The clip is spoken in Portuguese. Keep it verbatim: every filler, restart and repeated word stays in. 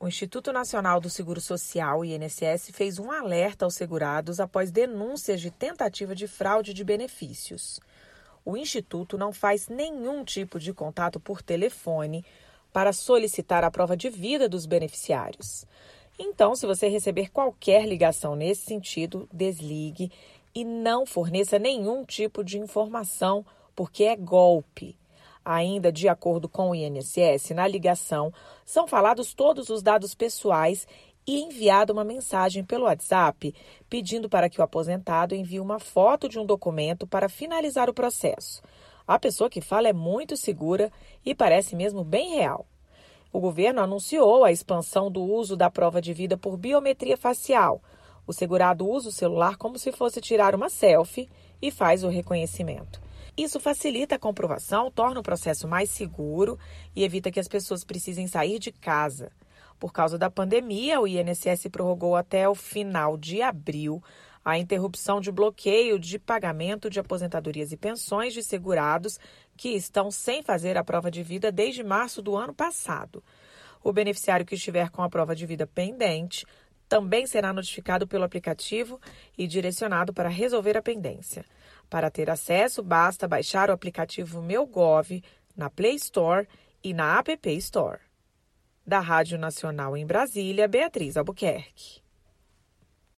Instituto Nacional do Seguro Social, I N S S, fez um alerta aos segurados após denúncias de tentativa de fraude de benefícios. O Instituto não faz nenhum tipo de contato por telefone para solicitar a prova de vida dos beneficiários. Então, se você receber qualquer ligação nesse sentido, desligue e não forneça nenhum tipo de informação, porque é golpe. Ainda de acordo com o I N S S, na ligação são falados todos os dados pessoais e enviada uma mensagem pelo WhatsApp pedindo para que o aposentado envie uma foto de um documento para finalizar o processo. A pessoa que fala é muito segura e parece mesmo bem real. O governo anunciou a expansão do uso da prova de vida por biometria facial. O segurado usa o celular como se fosse tirar uma selfie e faz o reconhecimento. Isso facilita a comprovação, torna o processo mais seguro e evita que as pessoas precisem sair de casa. Por causa da pandemia, o I N S S prorrogou até o final de abril a interrupção de bloqueio de pagamento de aposentadorias e pensões de segurados que estão sem fazer a prova de vida desde março do ano passado. O beneficiário que estiver com a prova de vida pendente também será notificado pelo aplicativo e direcionado para resolver a pendência. Para ter acesso, basta baixar o aplicativo MeuGov na Play Store e na App Store. Da Rádio Nacional em Brasília, Beatriz Albuquerque.